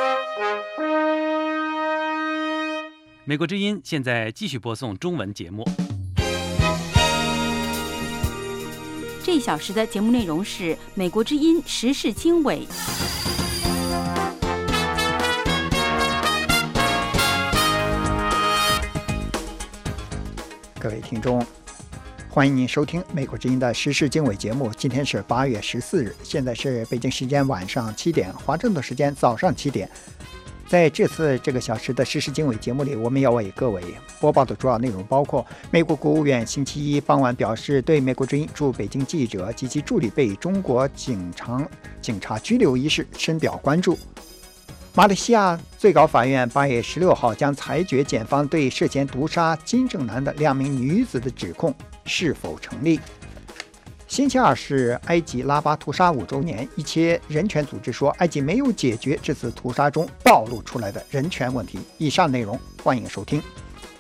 美国之音现在继续播送中文节目。 这一小时的节目内容是美国之音时事经纬。 各位听众，欢迎您收听美国之音的时事经纬节目。今天是8月14日，现在是北京时间晚上7点，华盛顿时间早上7点。在这次这个小时的时事经纬节目里，我们要为各位播报的主要内容包括：美国国务院星期一傍晚表示，对美国之音驻北京记者及其助理被中国警察拘留一事深表关注；马来西亚最高法院8月16号将裁决检方对涉嫌毒杀金正男的2名女子的指控是否成立。星期二是埃及拉巴屠杀5周年，一些人权组织说埃及没有解决这次屠杀中暴露出来的人权问题。以上内容欢迎收听。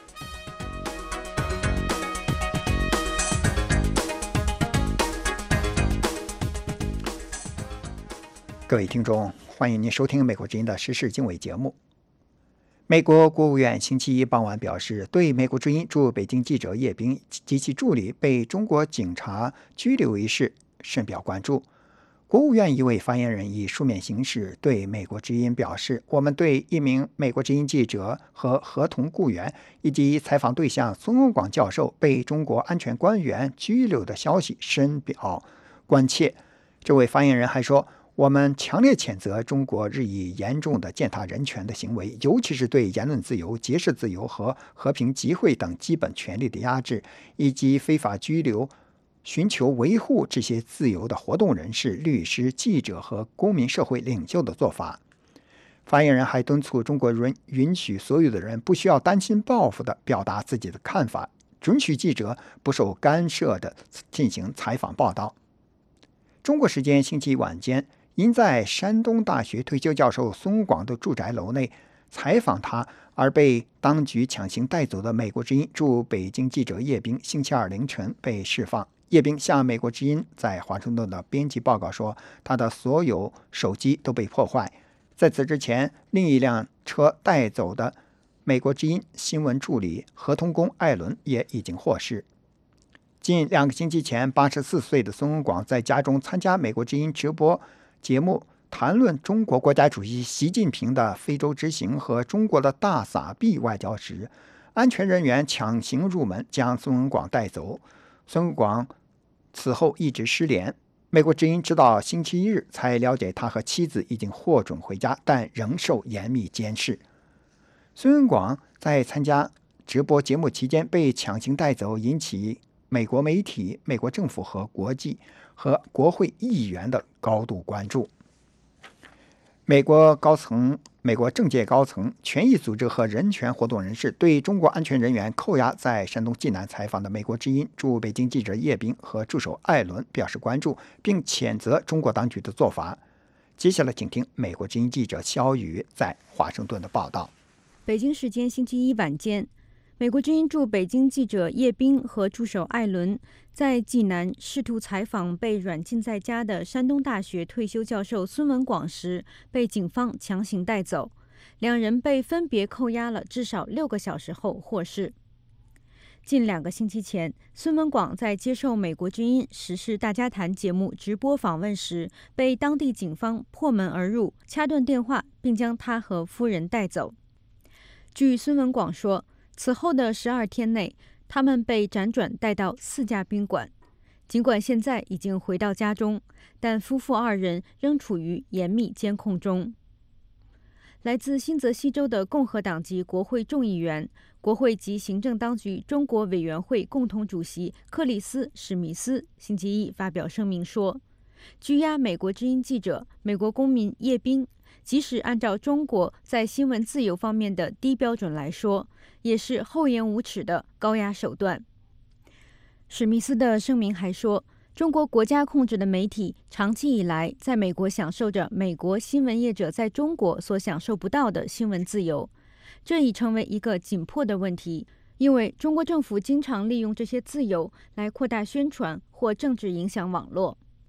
各位听众，欢迎您收听美国之音的时事经纬节目。美国国务院星期一傍晚表示，对美国之音驻北京记者叶斌及其助理被中国警察拘留一事深表关注。国务院一位发言人以书面形式对美国之音表示，我们对一名美国之音记者和合同雇员以及采访对象孙文广教授被中国安全官员拘留的消息深表关切。这位发言人还说，我们强烈谴责中国日益严重的践踏人权的行为，尤其是对言论自由、结社自由和和平集会等基本权利的压制，以及非法拘留寻求维护这些自由的活动人士、律师、记者和公民社会领袖的做法。发言人还敦促中国人允许所有的人不需要担心报复地表达自己的看法，准许记者不受干涉地进行采访报道。中国时间星期一晚间，因在山东大学退休教授孙文广的住宅楼内采访他而被当局强行带走的美国之音驻北京记者叶斌，星期二凌晨被释放。叶斌向美国之音在华盛顿的编辑报告说，他的所有手机都被破坏。在此之前，另一辆车带走的美国之音新闻助理合同工艾伦也已经获释。近2个星期前，84岁的孙文广在家中参加美国之音直播节目，谈论中国国家主席习近平的非洲之行和中国的大撒币外交时，安全人员强行入门将孙文广带走。孙文广此后一直失联，美国之音直到星期一日才了解他和妻子已经获准回家，但仍受严密监视。孙文广在参加直播节目期间被强行带走，引起美国媒体、美国政府和国会议员的高度关注。美国政界高层、权益组织和人权活动人士对中国安全人员扣押在山东济南采访的美国之音驻北京记者叶斌和助手艾伦表示关注，并谴责中国当局的做法。接下来请听美国之音记者肖宇在华盛顿的报道。 北京时间星期一晚间，美国之音驻北京记者叶斌和助手艾伦在济南试图采访被软禁在家的山东大学退休教授孙文广时，被警方强行带走。两人被分别扣押了至少6个小时后获释。近2个星期前，孙文广在接受美国之音时事大家谈节目直播访问时，被当地警方破门而入，掐断电话，并将他和夫人带走。据孙文广说，此后的12天内，他们被辗转带到4家宾馆。尽管现在已经回到家中，但夫妇2人仍处于严密监控中。来自新泽西州的共和党籍国会众议员、国会及行政当局中国委员会共同主席克里斯·史密斯星期一发表声明说，拘押美国之音记者、美国公民叶斌，即使按照中国在新闻自由方面的低标准来说，也是厚颜无耻的高压手段。史密斯的声明还说，中国国家控制的媒体长期以来在美国享受着美国新闻业者在中国所享受不到的新闻自由，这已成为一个紧迫的问题，因为中国政府经常利用这些自由来扩大宣传或政治影响网络。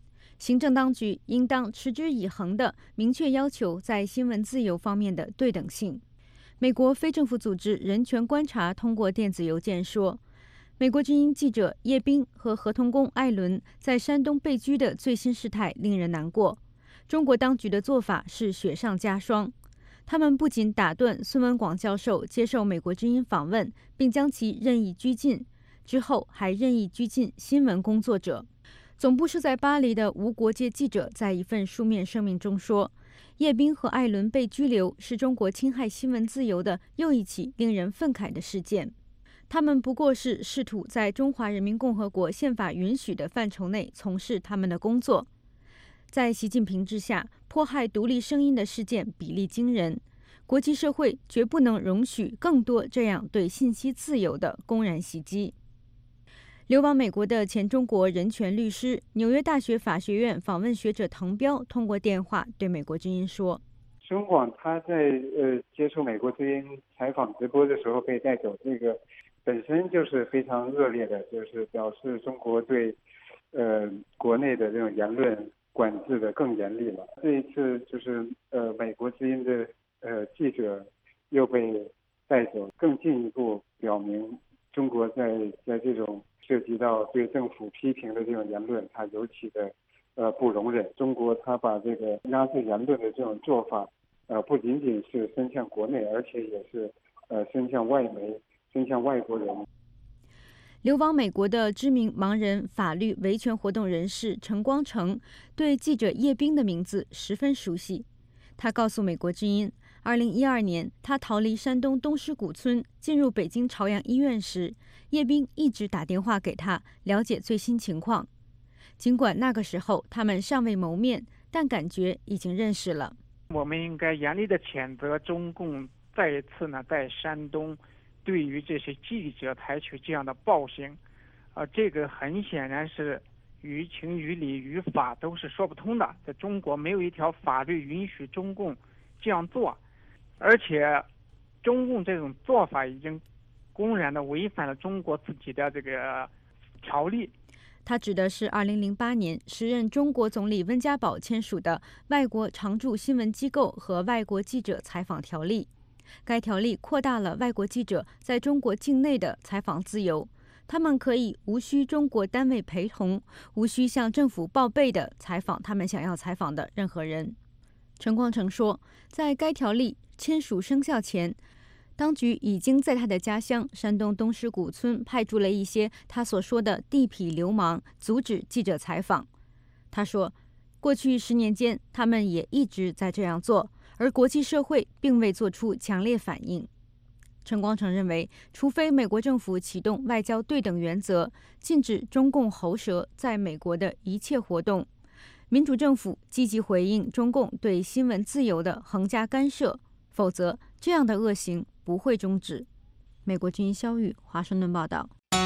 行政当局应当持之以恒地明确要求在新闻自由方面的对等性。美国非政府组织人权观察通过电子邮件说，美国之音记者叶斌和合同工艾伦在山东被拘的最新事态令人难过。中国当局的做法是雪上加霜，他们不仅打断孙文广教授接受美国之音访问，并将其任意拘禁，之后还任意拘禁新闻工作者。总部设在巴黎的无国界记者在一份书面声明中说，叶斌和艾伦被拘留是中国侵害新闻自由的又一起令人愤慨的事件。他们不过是试图在中华人民共和国宪法允许的范畴内从事他们的工作。在习近平之下，迫害独立声音的事件比例惊人，国际社会绝不能容许更多这样对信息自由的公然袭击。流亡美国的前中国人权律师、纽约大学法学院访问学者滕彪通过电话对美国之音说， 孙文广他在接受美国之音采访直播的时候被带走，这个本身就是非常恶劣的，就是表示中国对国内的这种言论管制的更严厉了。这一次就是美国之音的记者又被带走，更进一步表明中国在这种涉及到对政府批评的这种言论，它尤其的不容忍。中国它把这个压制言论的这种做法，不仅仅是伸向国内，而且也是伸向外媒，伸向外国人。 流亡美国的知名盲人法律维权活动人士陈光诚对记者叶斌的名字十分熟悉。他告诉美国之音，2012年他逃离山东东施古村，进入北京朝阳医院时，叶斌一直打电话给他，了解最新情况。尽管那个时候他们尚未谋面，但感觉已经认识了。 我们应该严厉地谴责中共再一次在山东对于这些记者采取这样的暴行，这个很显然是于情于理于法都是说不通的。在中国没有一条法律允许中共这样做，而且中共这种做法已经公然的违反了中国自己的这个条例。 他指的是2008年时任中国总理温家宝签署的《外国常驻新闻机构和外国记者采访条例》。该条例扩大了外国记者在中国境内的采访自由，他们可以无需中国单位陪同，无需向政府报备地采访他们想要采访的任何人。陈光诚说，在该条例签署生效前，当局已经在他的家乡山东东施古村派驻了一些他所说的地痞流氓，阻止记者采访。他说，过去10年间，他们也一直在这样做，而国际社会并未做出强烈反应。陈光诚认为，除非美国政府启动外交对等原则，禁止中共喉舌在美国的一切活动，民主政府积极回应中共对新闻自由的横加干涉，否则这样的恶行不会终止。美国之音肖玉华盛顿报道。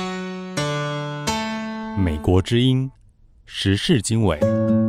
美国之音时事经纬。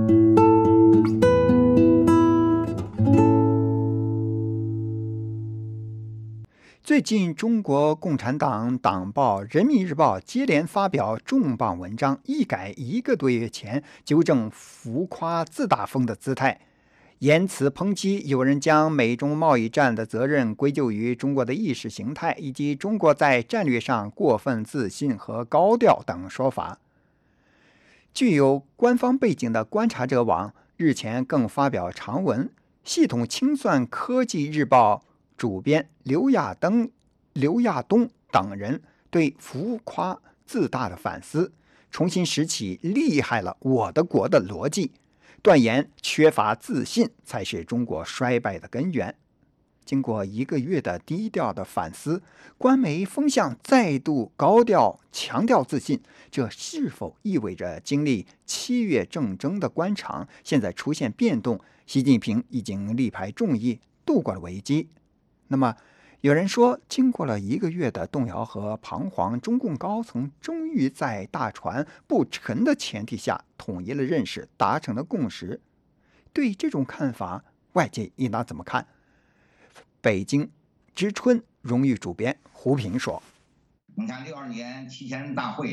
最近，中国共产党党报《人民日报》接连发表重磅文章，一改1个多月前纠正浮夸自大风的姿态，言辞抨击有人将美中贸易战的责任归咎于中国的意识形态，以及中国在战略上过分自信和高调等说法。具有官方背景的观察者网日前更发表长文，系统清算科技日报主编刘亚东等人对浮夸自大的反思，重新拾起厉害了我的国的逻辑，断言缺乏自信才是中国衰败的根源。经过1个月的低调的反思，官媒风向再度高调强调自信，这是否意味着经历7月政争的官场现在出现变动？习近平已经力排众议，度过了危机。那么有人说，经过了1个月的动摇和彷徨，中共高层终于在大船不沉的前提下统一了认识，达成了共识。对这种看法，外界应当怎么看？北京之春荣誉主编胡平说： 你看62年7千人大会，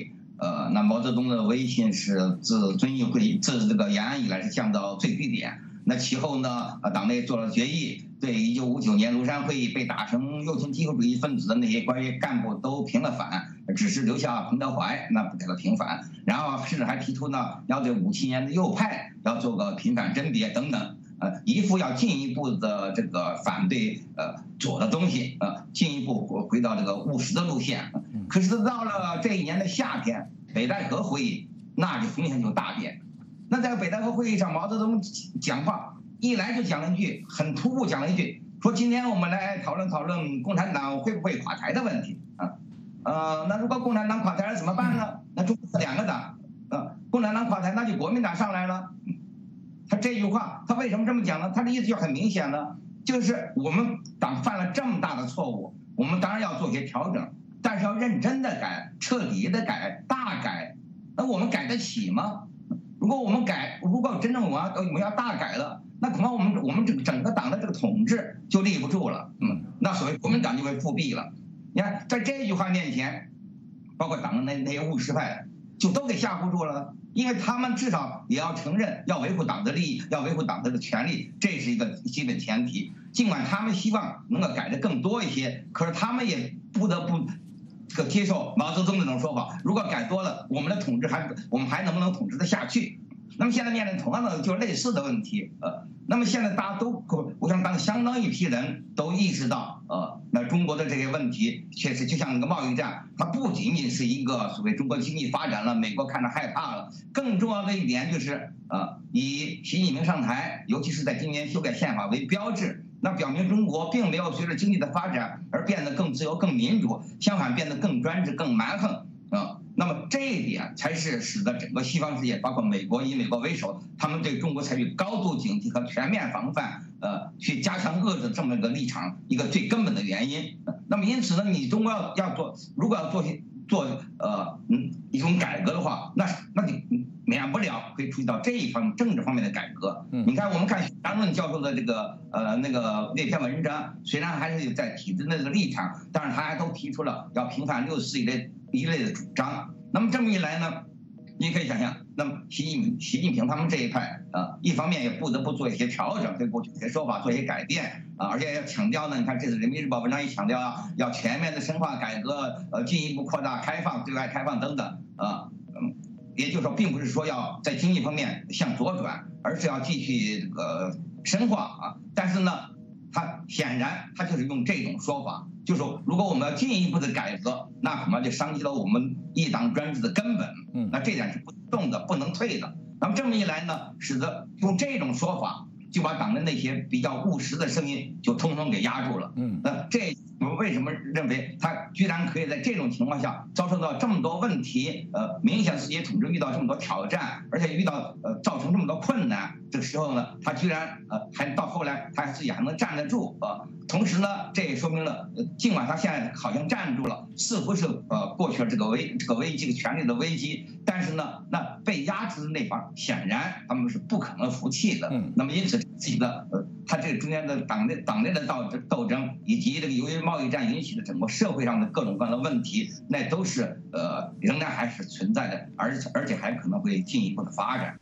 那毛泽东的威信是自遵义会自这个延安以来是降到最低点。那其后呢，党内做了决议，对1959年庐山会议被打成右倾极右主义分子的那些关于干部都平了反，只是留下彭德怀那不给他平反，然后甚至还提出呢，要对57年的右派要做个平反甄别等等，一副要进一步的这个反对左的东西，进一步回到这个务实的路线。可是到了这一年的夏天，北戴河会议，那就风向就大变。那在北戴河会议上，毛泽东讲话一来就讲了一句很突兀，讲了一句说今天我们来讨论讨论共产党会不会垮台的问题那如果共产党垮台了怎么办呢？那中国2个党共产党垮台，那就国民党上来了。他这句话他为什么这么讲呢？他的意思就很明显了，就是我们党犯了这么大的错误，我们当然要做些调整，但是要认真的改，彻底的改，大改。那我们改得起吗？如果真正我们要大改了，那恐怕我们整个党的这个统治就立不住了，那所谓国民党就会复辟了。你看，在这句话面前，包括党的那些务实派就都给吓唬住了，因为他们至少也要承认要维护党的利益，要维护党的权利，这是一个基本前提。尽管他们希望能够改得更多一些，可是他们也不得不接受毛泽东那种说法，如果改多了，我们的统治我们还能不能统治得下去？那么现在面临同样的就类似的问题，那么现在大家都，我想相当一批人都意识到，那中国的这些问题确实就像那个贸易战，它不仅仅是一个所谓中国经济发展了，美国看着害怕了，更重要的一点就是，以习近平上台，尤其是在今年修改宪法为标志，那表明中国并没有随着经济的发展而变得更自由、更民主，相反变得更专制、更蛮横那么这一点才是使得整个西方世界，包括美国以美国为首，他们对中国采取高度警惕和全面防范，去加强遏制这么一个立场，一个最根本的原因。那么因此呢，你中国如果要做一种改革的话，那就免不了会注意到这一方政治方面的改革。你看，我们看张润教授的这个那篇文章，虽然还是有在体制内的立场，但是他还都提出了要平反6·4一类的主张。那么这么一来呢，你可以想象，那么习近平他们这一派一方面也不得不做一些调整，对过去一些说法做一些改变而且要强调呢，你看这次人民日报文章也强调要全面的深化改革，进一步扩大开放、对外开放等等也就是说，并不是说要在经济方面向左转，而是要继续这个深化但是呢，他显然他就是用这种说法，就是说，如果我们要进一步的改革，那恐怕就伤及了我们一党专制的根本。那这点是不动的，不能退的。那么这么一来呢，使得用这种说法，就把党的那些比较务实的声音就通通给压住了。那这我们为什么认为他居然可以在这种情况下遭受到这么多问题？明显自己统治遇到这么多挑战，而且遇到造成这么多困难，这个时候呢，他居然还到后来他自己还能站得住同时呢，这也说明了，尽管他现在好像站住了，似乎是过去了这个危机的权力的危机，但是呢，那被压制的那方显然他们是不可能服气的。那么因此自己的他这个中间的党内的斗争，以及这个由于贸易战引起的整个社会上的各种各样的问题，那都是仍然还是存在的，而且还可能会进一步的发展。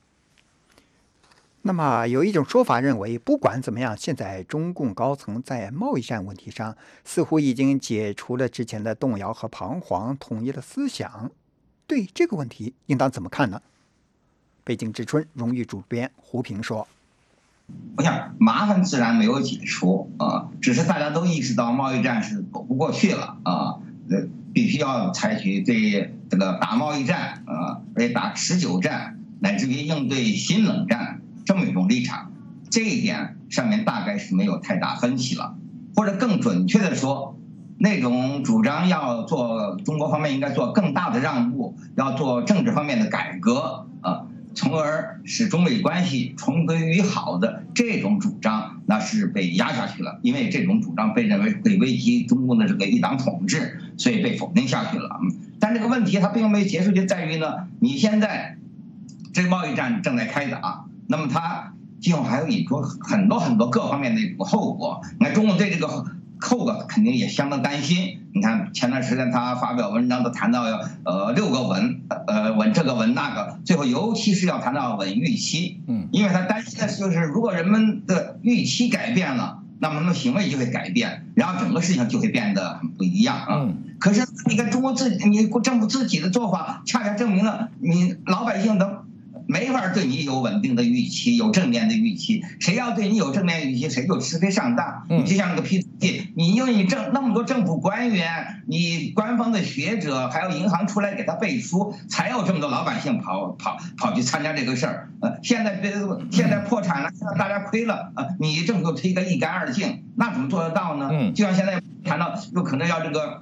那么有一种说法认为，不管怎么样，现在中共高层在贸易战问题上似乎已经解除了之前的动摇和彷徨，统一了思想。对这个问题应当怎么看呢？北京之春荣誉主编胡平说： 我想麻烦自然没有解除只是大家都意识到贸易战是走不过去了必须要采取对这个打贸易战而且打持久战，乃至于应对新冷战这么一种立场。这一点上面大概是没有太大分歧了，或者更准确的说，那种主张要做中国方面应该做更大的让步，要做政治方面的改革从而使中美关系重归于好的这种主张，那是被压下去了，因为这种主张被认为会危及中共的这个一党统治，所以被否定下去了。但这个问题它并没有结束，就在于呢，你现在这个贸易战正在开打，那么它今后还会引出很多各方面的后果。那中国对这个后果肯定也相当担心。你看前段时间他发表文章都谈到6个稳，稳这个稳那个，最后尤其是要谈到稳预期，因为他担心的就是如果人们的预期改变了，那么他们行为就会改变，然后整个事情就会变得很不一样啊。可是你看中国你政府自己的做法，恰恰证明了你老百姓都没法对你有稳定的预期，有正面的预期。谁要对你有正面预期，谁就吃亏上当。你就像那个 P2P， 你因为你那么多政府官员，你官方的学者，还有银行出来给他背书，才有这么多老百姓跑去参加这个事儿。现在破产了，现在大家亏了，你政府推个一干二净，那怎么做得到呢？就像现在谈到有可能要这个。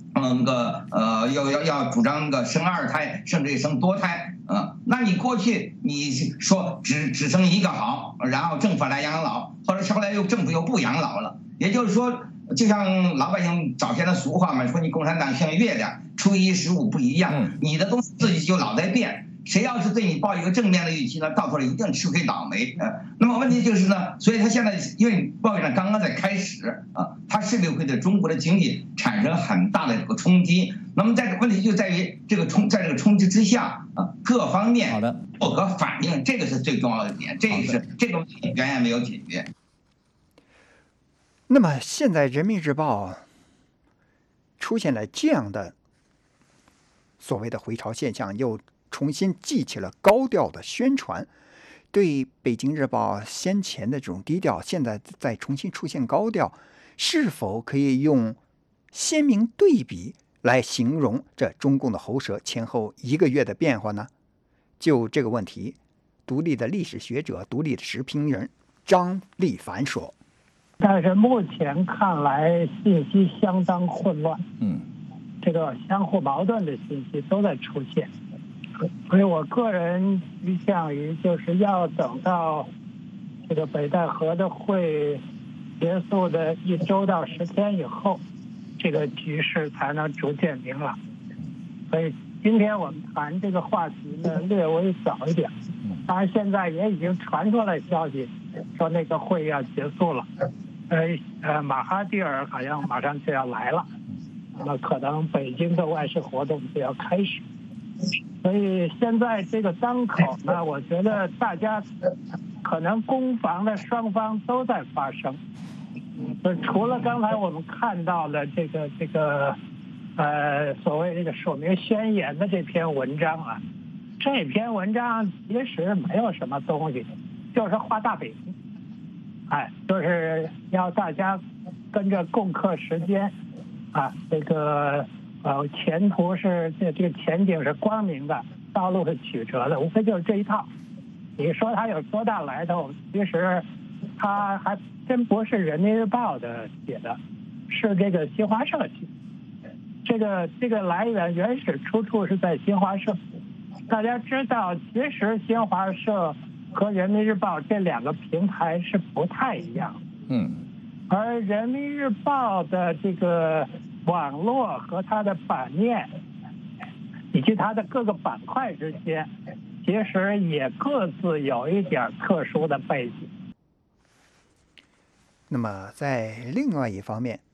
要主张那个生2胎，甚至生多胎，那你过去你说只生一个好，然后政府来养老，或者后来政府又不养老了，也就是说，就像老百姓早先的俗话嘛，说你共产党像月亮，初一十五不一样，你的东西自己就老在变。谁要是对你抱一个正面的预期呢，到头来一定吃亏倒霉。那么问题就是呢，所以他现在因为贸易战刚刚在开始他势必会对中国的经济产生很大的这个冲击。那么问题就在于在这个冲击之下各方面不可反应，这个是最重要的点，这个问题远远没有解决。 那么现在《人民日报》出现了这样的所谓的回潮现象，又重新记起了高调的宣传，对北京日报先前的这种低调，现在再重新出现高调，是否可以用鲜明对比来形容这中共的喉舌前后1个月的变化呢？就这个问题，独立的历史学者、独立的时评人张立凡说：“ 但是目前看来，信息相当混乱，这个相互矛盾的信息都在出现。”所以我个人倾向于就是要等到这个北戴河的会结束的1周到10天以后，这个局势才能逐渐明朗。所以今天我们谈这个话题呢略微早一点，当然现在也已经传出来消息说那个会要结束了，马哈蒂尔好像马上就要来了，那么可能北京的外事活动就要开始。所以现在这个当口呢，我觉得大家可能攻防的双方都在发生。除了刚才我们看到的这个所谓这个署名宣言的这篇文章这篇文章其实没有什么东西，就是画大饼，就是要大家跟着共克时艰这个。前途是这个前景是光明的，道路是曲折的，无非就是这一套。你说它有多大来头？其实它还真不是人民日报的写的，是这个新华社写的。这个来源原始出处是在新华社。大家知道，其实新华社和人民日报这2个平台是不太一样。而人民日报的这个网络和它的版面以及它的各个板块之间，其实也各自有一点特殊的背景。 那么在另外一方面，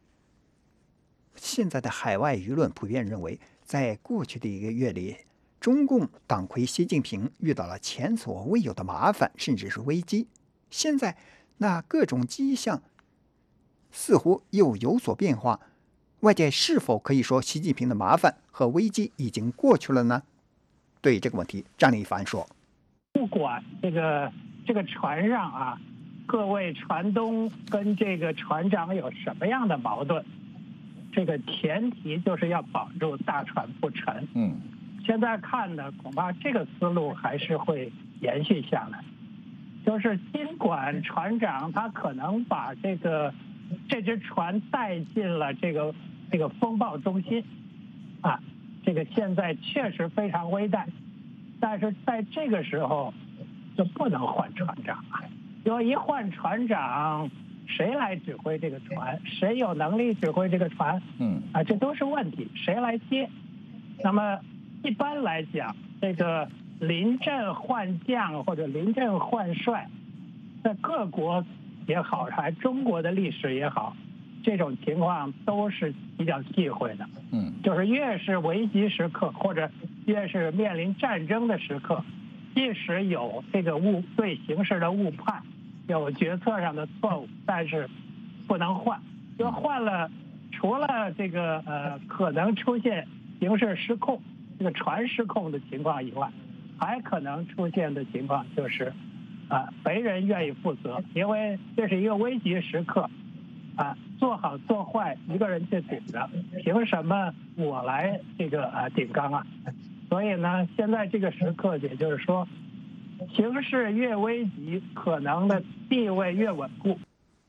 现在的海外舆论普遍认为，在过去的1个月里，中共党魁习近平遇到了前所未有的麻烦，甚至是危机。现在那各种迹象似乎又有所变化，外界是否可以说习近平的麻烦和危机已经过去了呢？对这个问题，张立凡说：“ 不管这个船上各位船东跟这个船长有什么样的矛盾，这个前提就是要保住大船不沉。现在看呢，恐怕这个思路还是会延续下来。就是尽管船长他可能把这只船带进了这个风暴中心这个现在确实非常危殆，但是在这个时候就不能换船长因为一换船长，谁来指挥这个船？谁有能力指挥这个船？这都是问题，谁来接？那么一般来讲，这个临阵换将或者临阵换帅，在各国也好，还中国的历史也好， 这种情况都是比较忌讳的。就是越是危急时刻，或者越是面临战争的时刻，即使有这个对形势的误判，有决策上的错误，但是不能换。就换了，除了这个可能出现形势失控、这个船失控的情况以外，还可能出现的情况就是没人愿意负责，因为这是一个危急时刻。做好做坏一个人去顶着，凭什么我来这个顶缸啊？所以呢，现在这个时刻，也就是说，形势越危急，可能的地位越稳固。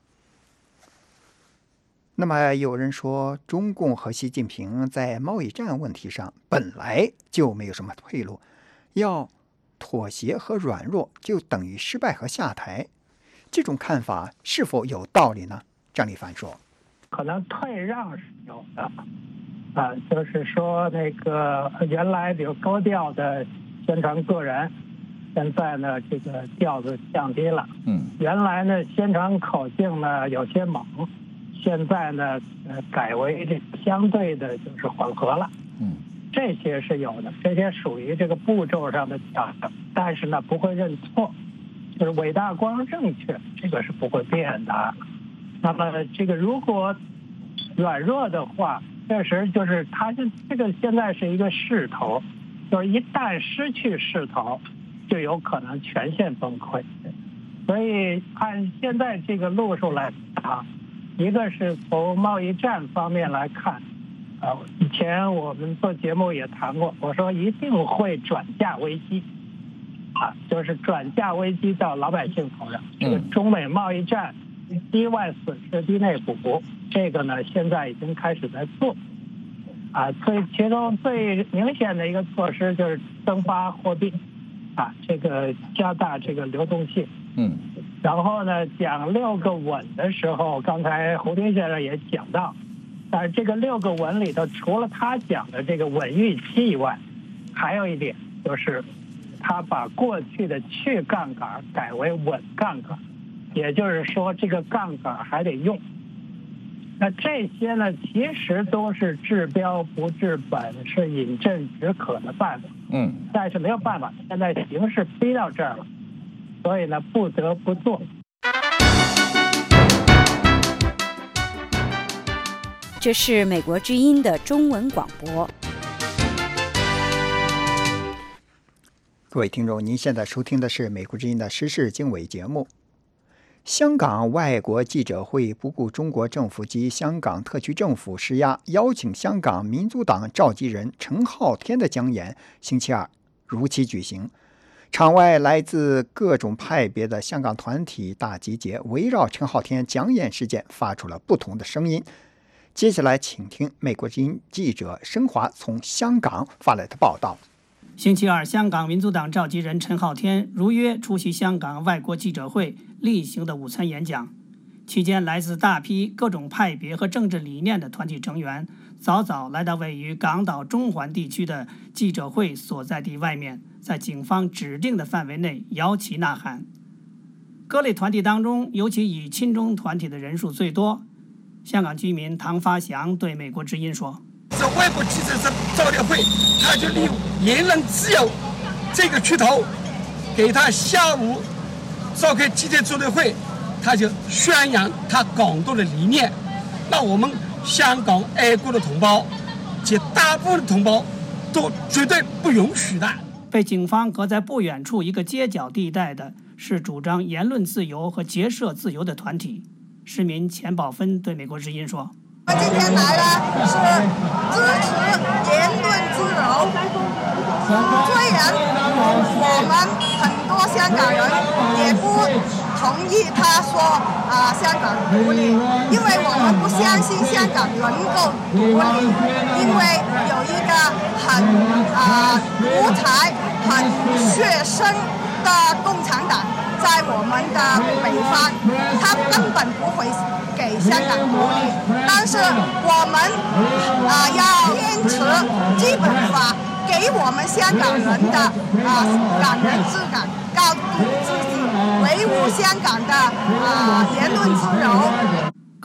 那么有人说，中共和习近平在贸易战问题上本来就没有什么退路，要妥协和软弱就等于失败和下台，这种看法是否有道理呢？张立凡说， 可能退让是有的，就是说那个原来比如高调的宣传个人，现在呢这个调子降低了。原来呢宣传口径呢有些猛，现在呢改为这相对的就是缓和了。这些是有的，这些属于这个步骤上的调整，但是呢不会认错，就是伟大光正确，这个是不会变的。那么这个如果软弱的话，确实就是它这个现在是一个势头，就是一旦失去势头，就有可能全线崩溃。所以按现在这个路数来讲，一个是从贸易战方面来看，以前我们做节目也谈过，我说一定会转嫁危机，就是转嫁危机到老百姓头上。这个中美贸易战。低外损失低内补，这个呢现在已经开始在做，其中最明显的一个措施就是增发货币，这个加大这个流动性。然后呢讲6个稳的时候，刚才胡丁先生也讲到，但是这个6个稳里头，除了他讲的这个稳预期以外，还有一点就是他把过去的去杠杆改为稳杠杆。也就是说，这个杠杆还得用。那这些呢，其实都是治标不治本，是饮鸩止渴的办法。但是没有办法，现在形势逼到这儿了，所以呢，不得不做。 这是美国之音的中文广播。 各位听众，您现在收听的是美国之音的时事经纬节目。香港外国记者会不顾中国政府及香港特区政府施压，邀请香港民族党召集人陈浩天的讲演，星期二如期举行。场外来自各种派别的香港团体大集结，围绕陈浩天讲演事件发出了不同的声音。接下来请听美国之音记者申华从香港发来的报道。 星期二，香港民族党召集人陈浩天如约出席香港外国记者会例行的午餐演讲。期间，来自大批各种派别和政治理念的团体成员早早来到位于港岛中环地区的记者会所在地外面，在警方指定的范围内摇旗呐喊。各类团体当中，尤其以亲中团体的人数最多。香港居民唐发祥对美国之音说：“ 这外国记者招待会，他就利用言论自由这个噱头，给他下午召开记者招待会，他就宣扬他港独的理念。那我们香港爱国的同胞及大部分的同胞都绝对不允许的。” 被警方隔在不远处一个街角地带的是主张言论自由和结社自由的团体。市民钱宝芬对美国之音说：“ 我今天来了是支持言论自由。虽然我们很多香港人也不同意他说香港独立，因为我们不相信香港能够独立，因为有一个很独裁、很血腥的共产党在我们的北方，他根本不会给香港独立。但是我们要坚持基本法给我们香港人的港人治港、高度自治，维护香港的言论自由。”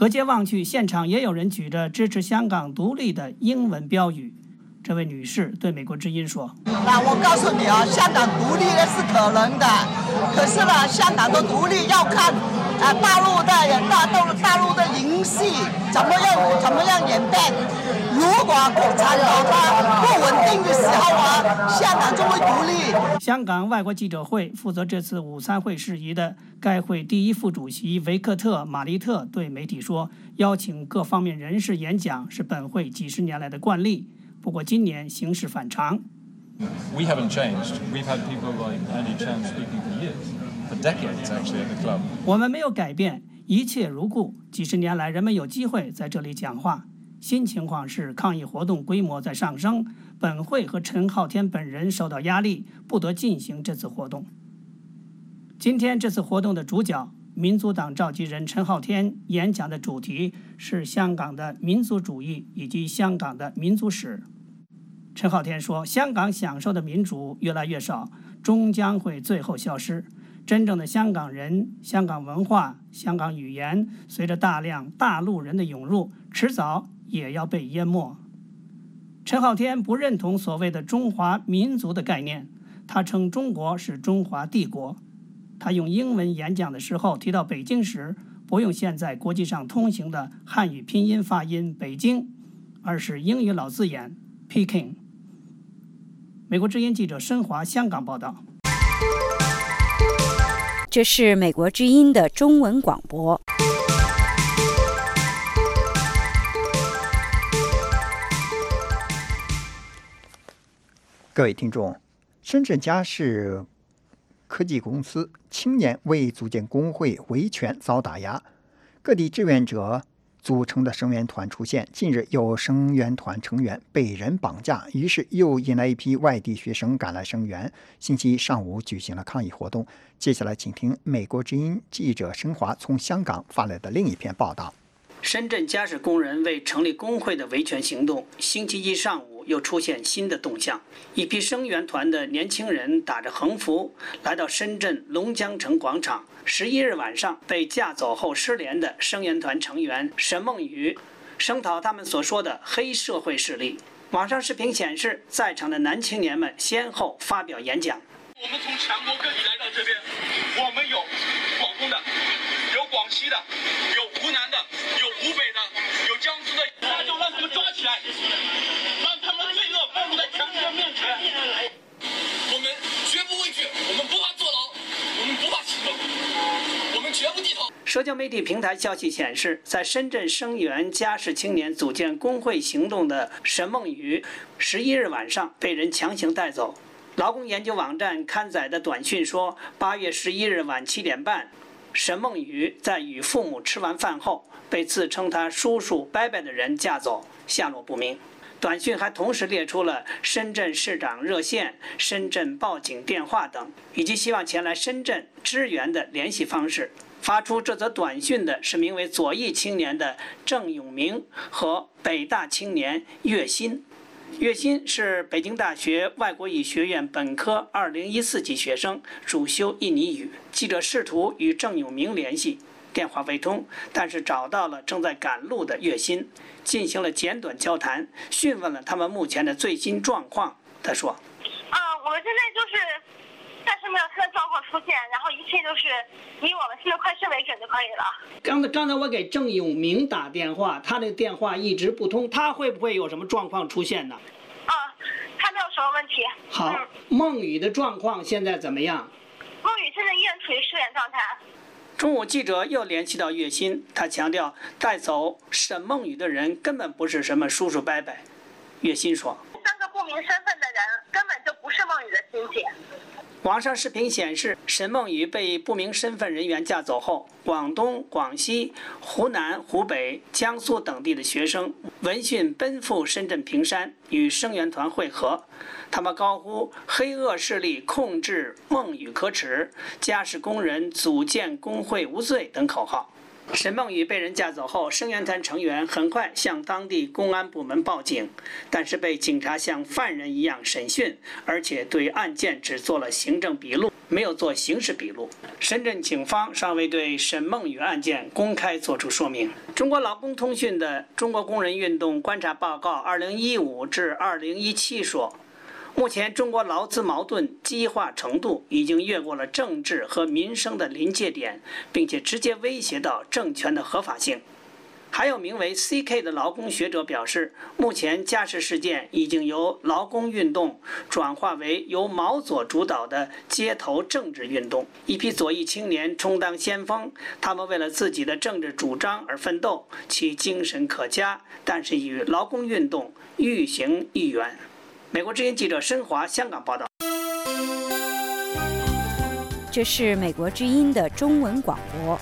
隔街望去，现场也有人举着支持香港独立的英文标语。这位女士对美国之音说：“ 我告诉你啊，香港独立呢是可能的，可是呢，香港的独立要看大陆的形势怎么样演变。如果共产党不稳定的时候香港就会独立。” 香港外国记者会负责这次午餐会事宜的该会第一副主席维克特·马利特对媒体说：“邀请各方面人士演讲是本会几十年来的惯例。”不过今年形势反常。 We haven't changed. We've had people like Andy Chan speaking for years, for decades actually at the club. 我们没有改变，一切如故。几十年来，人们有机会在这里讲话。新情况是抗议活动规模在上升，本会和陈浩天本人受到压力，不得进行这次活动。今天这次活动的主角，民主党召集人陈浩天演讲的主题是香港的民族主义以及香港的民族史。陈浩天说，香港享受的民主越来越少，终将会最后消失。真正的香港人、香港文化、香港语言，随着大量大陆人的涌入，迟早也要被淹没。陈浩天不认同所谓的中华民族的概念，他称中国是中华帝国。他用英文演讲的时候提到北京时，不用现在国际上通行的汉语拼音发音北京，而是英语老字眼 Peking。 美国之音记者申华香港报道。 这是美国之音的中文广播。 各位听众，深圳佳士科技公司青年为组建工会维权遭打压，各地志愿者组成的声援团出现。近日有声援团成员被人绑架，于是又引来一批外地学生赶来声援。星期一上午举行了抗议活动。接下来请听美国之音记者申华从香港发来的另一篇报道。 深圳佳士工人为成立工会的维权行动，星期一上午又出现新的动向。一批声援团的年轻人打着横幅来到深圳龙江城广场。11日晚上被架走后失联的声援团成员沈梦雨声讨他们所说的黑社会势力。网上视频显示，在场的男青年们先后发表演讲。 我们从全国各地来到这边，我们有广东的，有广西的，有湖南的，有湖北的，有江苏的，那就让他们抓起来，让他们罪恶暴露在全国面前。我们绝不畏惧，我们不怕坐牢，我们不怕起诉，我们绝不低头。 社交媒体平台消息显示，在深圳声援佳士青年组建工会行动的沈梦雨，11日晚上被人强行带走。劳工研究网站刊载的短讯说，8月11日晚7点半，沈梦雨在与父母吃完饭后，被自称他叔叔伯伯的人架走，下落不明。短讯还同时列出了深圳市长热线、深圳报警电话等，以及希望前来深圳支援的联系方式。发出这则短讯的是名为左翼青年的郑永明和北大青年岳鑫。岳鑫是北京大学外国语学院本科2014级学生，主修印尼语。记者试图与郑永明联系，电话未通，但是找到了正在赶路的岳鑫，进行了简短交谈，询问了他们目前的最新状况。他说：“ 我们现在就是暂时没有新的状况出现，然后一切就是以我们现在快事为准就可以了。” 刚才我给郑永明打电话，他的电话一直不通，他会不会有什么状况出现呢？ 他没有什么问题。 好，孟雨的状况现在怎么样？ 孟雨现在依然处于失联状态。 中午记者又联系到岳鑫，他强调带走沈梦雨的人根本不是什么叔叔伯伯。岳鑫说 ，3个不明身份的人根本就不是孟雨的亲戚。 网上视频显示，沈梦雨被不明身份人员架走后，广东、广西、湖南、湖北、江苏等地的学生闻讯奔赴深圳坪山与声援团会合。他们高呼“黑恶势力控制孟雨可耻，佳士工人组建工会无罪”等口号。 沈梦雨被人架走后，声援团成员很快向当地公安部门报警，但是被警察像犯人一样审讯，而且对案件只做了行政笔录，没有做刑事笔录。深圳警方尚未对沈梦雨案件公开作出说明。中国劳工通讯的《中国工人运动观察报告2015至2017》说，目前中国劳资矛盾激化程度已经越过了政治和民生的临界点，并且直接威胁到政权的合法性。还有名为 CK 的劳工学者表示，目前家事事件已经由劳工运动转化为由毛左主导的街头政治运动，一批左翼青年充当先锋，他们为了自己的政治主张而奋斗，其精神可嘉，但是与劳工运动愈行愈远。美国之音记者申华香港报道。 这是美国之音的中文广播。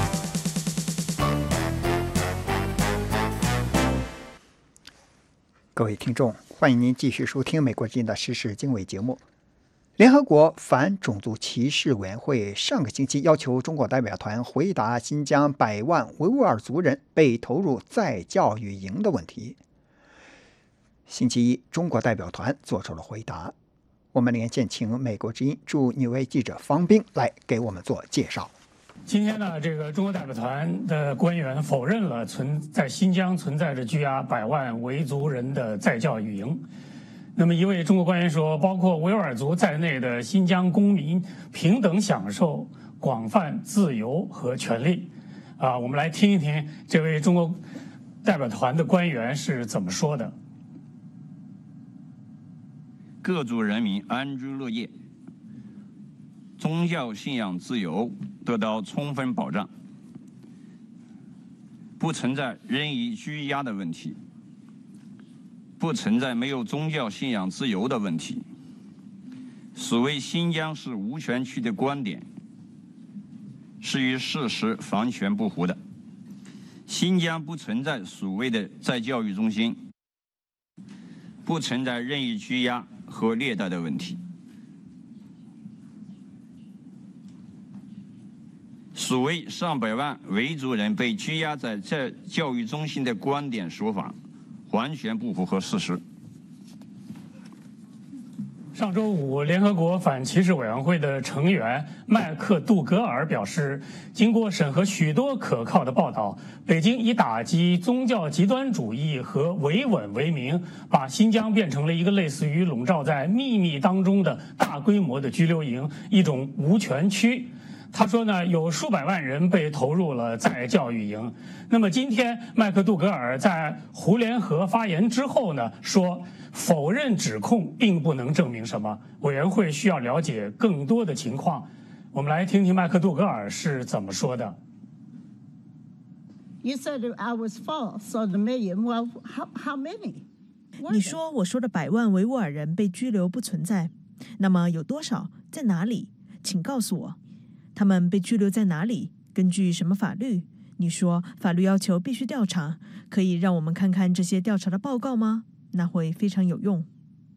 各位听众，欢迎您继续收听美国之音的时事经纬节目。联合国反种族歧视委员会上个星期要求中国代表团回答新疆100万维吾尔族人被投入再教育营的问题。星期一，中国代表团做出了回答。我们连线请美国之音驻纽约记者方斌来给我们做介绍。 今天呢，这个中国代表团的官员否认了在新疆存在着拘押100万维族人的再教育营。那么一位中国官员说，包括维吾尔族在内的新疆公民平等享受广泛自由和权利。我们来听一听这位中国代表团的官员是怎么说的。 各族人民安居乐业，宗教信仰自由得到充分保障，不存在任意拘押的问题，不存在没有宗教信仰自由的问题。所谓新疆是无权区的观点是与事实完全不符的。新疆不存在所谓的再教育中心，不存在任意拘押和虐待的问题。所谓上百万维族人被拘押在再教育中心的观点说法，完全不符合事实。 上周五，联合国反歧视委员会的成员麦克杜格尔表示，经过审核许多可靠的报道，北京以打击宗教极端主义和维稳为名，把新疆变成了一个类似于笼罩在秘密当中的大规模的拘留营，一种无权区。他说呢，有数百万人被投入了再教育营。那么今天，麦克杜格尔在胡联合发言之后呢，说否认指控并不能证明什么，委员会需要了解更多的情况。我们来听听麦克杜格尔是怎么说的。 You said I was false on the million. Well, how many? 你说我说的100万维吾尔人被拘留不存在，那么有多少？在哪里？请告诉我。他们被拘留在哪里？根据什么法律？你说法律要求必须调查，可以让我们看看这些调查的报告吗？那会非常有用。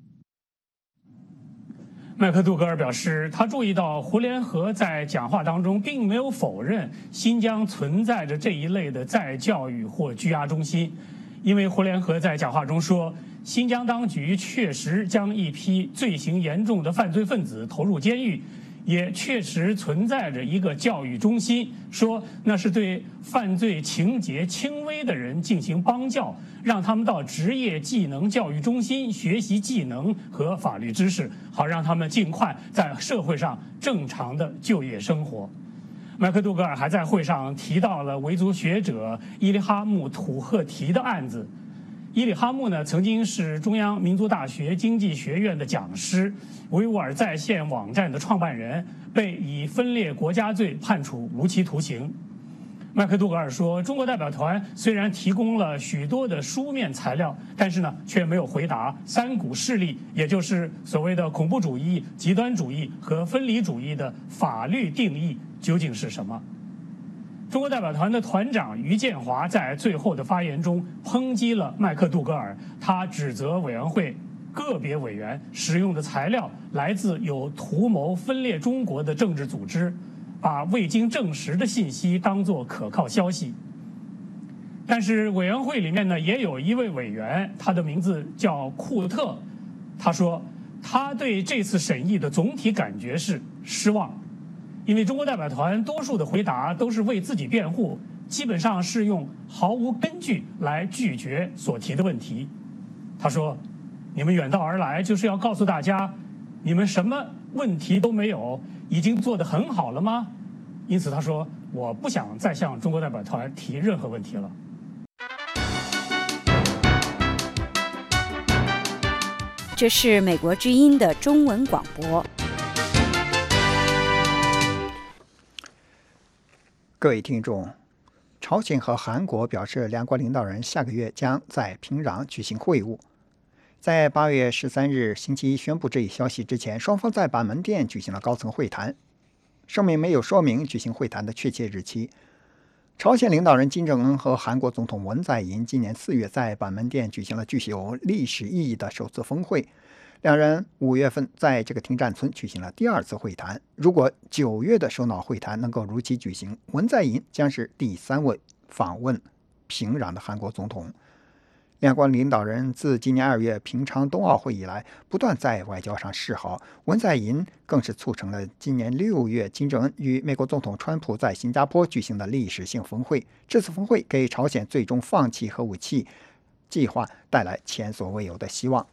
麦克杜格尔表示，他注意到胡联合在讲话当中并没有否认新疆存在着这一类的再教育或拘押中心，因为胡联合在讲话中说，新疆当局确实将一批罪行严重的犯罪分子投入监狱，也确实存在着一个教育中心，说那是对犯罪情节轻微的人进行帮教，让他们到职业技能教育中心学习技能和法律知识，好让他们尽快在社会上正常的就业生活。麦克杜格尔还在会上提到了维族学者伊利哈木土赫提的案子。伊里哈木呢，曾经是中央民族大学经济学院的讲师，维吾尔在线网站的创办人，被以分裂国家罪判处无期徒刑。麦克杜格尔说，中国代表团虽然提供了许多的书面材料，但是呢，却没有回答三股势力，也就是所谓的恐怖主义、极端主义和分离主义的法律定义究竟是什么。中国代表团的团长于建华在最后的发言中抨击了麦克杜格尔，他指责委员会个别委员使用的材料来自有图谋分裂中国的政治组织， 把未经证实的信息当作可靠消息。但是委员会里面呢，也有一位委员，他的名字叫库特，他说他对这次审议的总体感觉是失望，因为中国代表团多数的回答都是为自己辩护，基本上是用毫无根据来拒绝所提的问题。他说，你们远道而来就是要告诉大家，你们什么问题都没有，已经做得很好了吗？因此他说，我不想再向中国代表团提任何问题了。 这是美国之音的中文广播。 各位听众，朝鲜和韩国表示，两国领导人下个月将在平壤举行会晤。在8月13日星期一宣布这一消息之前，双方在板门店举行了高层会谈。声明没有说明举行会谈的确切日期。朝鲜领导人金正恩和韩国总统文在寅今年4月在板门店举行了具有历史意义的首次峰会，两人5月份在这个停战村举行了第2次会谈。如果9月的首脑会谈能够如期举行，文在寅将是第3位访问平壤的韩国总统。两国领导人自今年2月平昌冬奥会以来，不断在外交上示好。文在寅更是促成了今年6月金正恩与美国总统川普在新加坡举行的历史性峰会。这次峰会给朝鲜最终放弃核武器计划带来前所未有的希望。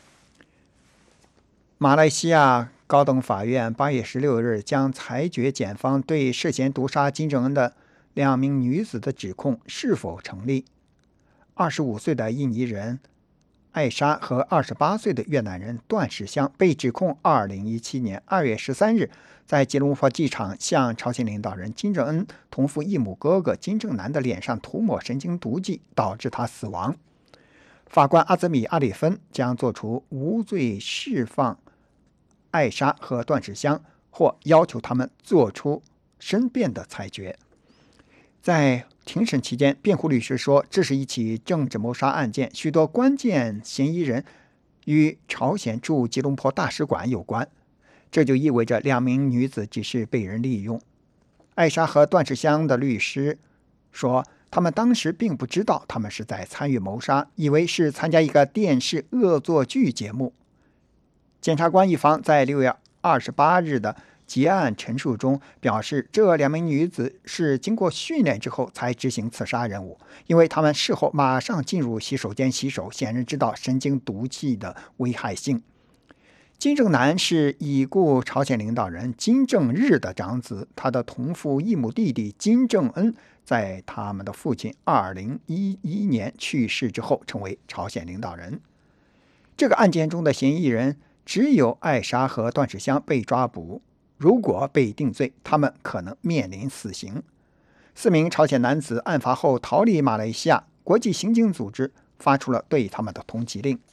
马来西亚高等法院8月16日将裁决检方对涉嫌毒杀金正恩的2名女子的指控是否成立。25岁的印尼人艾莎和28岁的越南人段世香被指控2017年2月13日在吉隆坡机场向朝鲜领导人金正恩同父异母哥哥金正男的脸上涂抹神经毒剂，导致他死亡。法官阿兹米阿里芬将作出无罪释放艾莎和段世香，或要求他们做出申辩的裁决。在庭审期间，辩护律师说，这是一起政治谋杀案件，许多关键嫌疑人与朝鲜驻吉隆坡大使馆有关，这就意味着2名女子只是被人利用。艾莎和段世香的律师说，他们当时并不知道他们是在参与谋杀，以为是参加一个电视恶作剧节目。检察官一方在6月28日的结案陈述中表示，这2名女子是经过训练之后才执行刺杀任务，因为她们事后马上进入洗手间洗手，显然知道神经毒气的危害性。金正男是已故朝鲜领导人金正日的长子，他的同父异母弟弟金正恩在他们的父亲2011年去世之后成为朝鲜领导人。这个案件中的嫌疑人只有艾莎和段世香被抓捕，如果被定罪，他们可能面临死刑。4名朝鲜男子案发后逃离马来西亚，国际刑警组织发出了对他们的通缉令。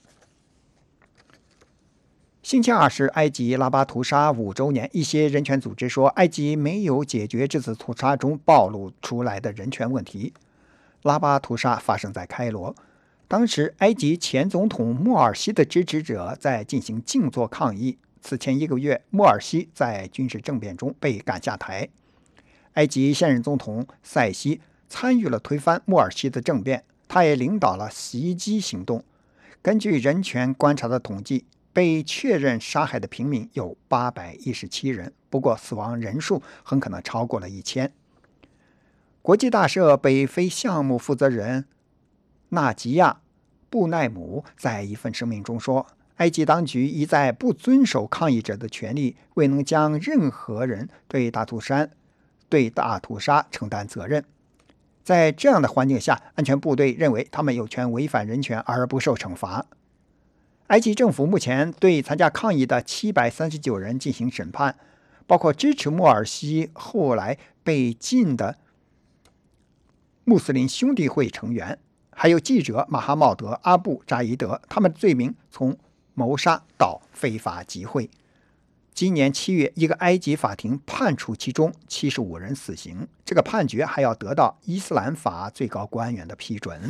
星期二是埃及拉巴屠杀5周年，一些人权组织说，埃及没有解决这次屠杀中暴露出来的人权问题。拉巴屠杀发生在开罗，当时埃及前总统莫尔西的支持者在进行静坐抗议。此前1个月，莫尔西在军事政变中被赶下台。埃及现任总统塞西参与了推翻莫尔西的政变，他也领导了袭击行动。根据人权观察的统计，被确认杀害的平民有817人，不过死亡人数很可能超过了1000。国际大赦北非项目负责人纳吉亚·布奈姆在一份声明中说，埃及当局一再不遵守抗议者的权利，未能将任何人对大屠杀承担责任。在这样的环境下，安全部队认为他们有权违反人权而不受惩罚。埃及政府目前对参加抗议的739人进行审判，包括支持莫尔西后来被禁的穆斯林兄弟会成员，还有记者马哈茂德·阿布扎伊德，他们的罪名从谋杀到非法集会。今年7月，一个埃及法庭判处其中75人死刑，这个判决还要得到伊斯兰法最高官员的批准。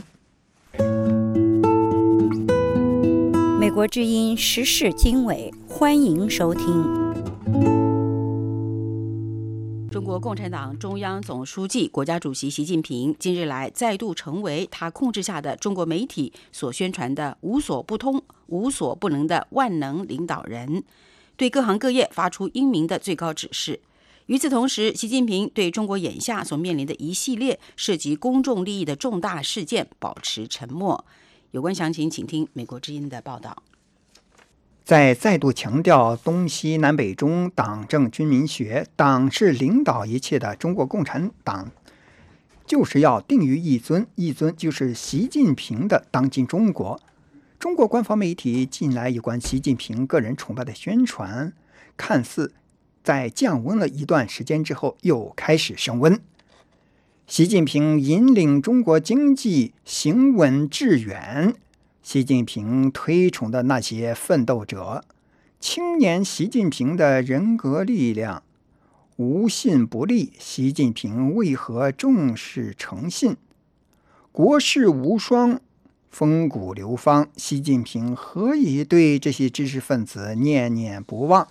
美国之音时事经纬，欢迎收听。中国国共产党中央总书记、国家主席习近平近日来再度成为他控制下的中国媒体所宣传的无所不通、无所不能的万能领导人，对各行各业发出英明的最高指示。与此同时，习近平对中国眼下所面临的一系列涉及公众利益的重大事件保持沉默。有关详情，请听美国之音的报道。 在再度强调东西南北中党政军民学，党是领导一切的中国共产党，就是要定于一尊，一尊就是习近平的当今中国。中国官方媒体近来有关习近平个人崇拜的宣传，看似在降温了一段时间之后又开始升温。习近平引领中国经济行稳致远，习近平推崇的那些奋斗者，青年习近平的人格力量，无信不立，习近平为何重视诚信？国士无双，风骨流芳，习近平何以对这些知识分子念念不忘？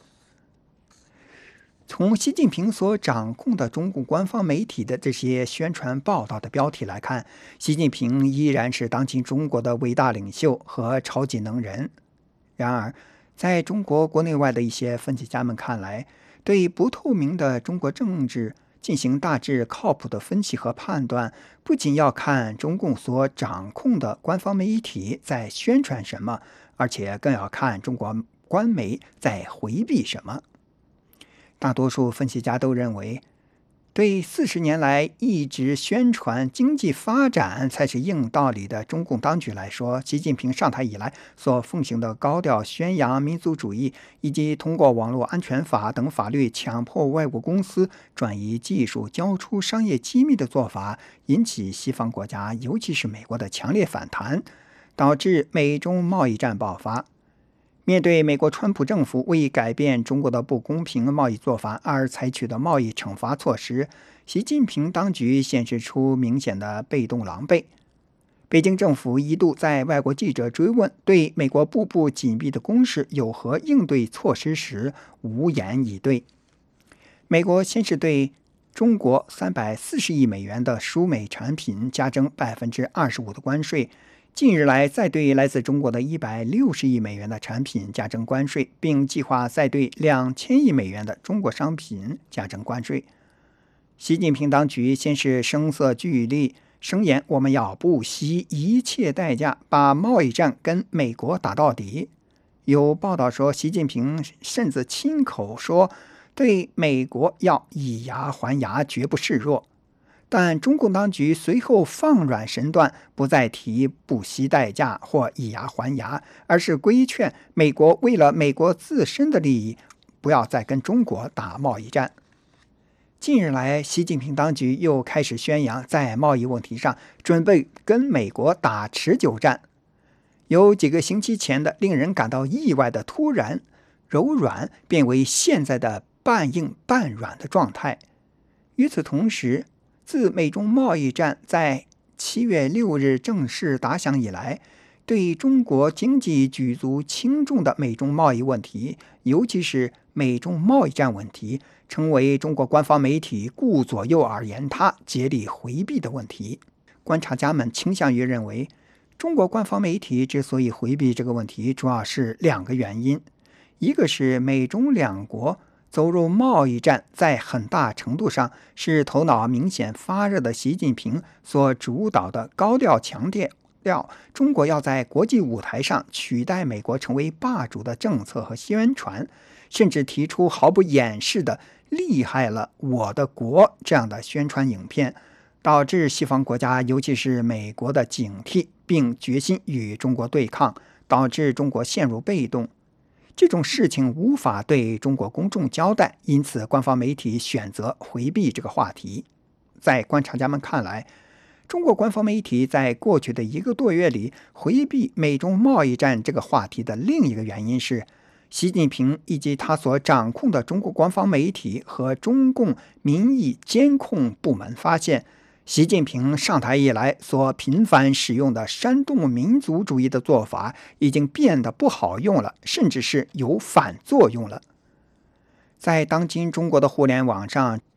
从习近平所掌控的中国官方媒体的这些宣传报道的标题来看，习近平依然是当今中国的伟大领袖和超级能人。然而，在中国国内外的一些分析家们看来，对不透明的中国政治进行大致靠谱的分析和判断，不仅要看中共所掌控的官方媒体在宣传什么，而且更要看中国官媒在回避什么。大多数分析家都认为，对40年来一直宣传经济发展才是硬道理的中共当局来说，习近平上台以来所奉行的高调宣扬民族主义，以及通过网络安全法等法律强迫外国公司转移技术、交出商业机密的做法，引起西方国家，尤其是美国的强烈反弹，导致美中贸易战爆发。面对美国川普政府为改变中国的不公平贸易做法而采取的贸易惩罚措施，习近平当局显示出明显的被动狼狈。北京政府一度在外国记者追问对美国步步紧逼的攻势有何应对措施时，无言以对。美国先是对中国340亿美元的输美产品加征 25% 的关税，近日来再对来自中国的160亿美元的产品加征关税，并计划再对2000亿美元的中国商品加征关税。习近平当局先是声色俱厉，声言我们要不惜一切代价把贸易战跟美国打到底。有报道说，习近平甚至亲口说对美国要以牙还牙，绝不示弱。但中共当局随后放软身段，不再提不惜代价或以牙还牙，而是规劝美国为了美国自身的利益，不要再跟中国打贸易战。近日来，习近平当局又开始宣扬在贸易问题上准备跟美国打持久战。有几个星期前的令人感到意外的突然，柔软变为现在的半硬半软的状态。与此同时，自美中贸易战在7月6日正式打响以来，对中国经济举足轻重的美中贸易问题，尤其是美中贸易战问题，成为中国官方媒体顾左右而言他、竭力回避的问题。观察家们倾向于认为，中国官方媒体之所以回避这个问题，主要是2个原因。一个是美中两国走入贸易战，在很大程度上是头脑明显发热的习近平所主导的高调强调中国要在国际舞台上取代美国成为霸主的政策和宣传，甚至提出毫不掩饰的厉害了我的国这样的宣传影片，导致西方国家尤其是美国的警惕，并决心与中国对抗，导致中国陷入被动。这种事情无法对中国公众交代，因此官方媒体选择回避这个话题。在观察家们看来，中国官方媒体在过去的1个多月里回避美中贸易战这个话题的另一个原因是，习近平以及他所掌控的中国官方媒体和中共民意监控部门发现，习近平上台以来所频繁使用的煽动民族主义的做法已经变得不好用了，甚至是有反作用了。在当今中国的互联网上，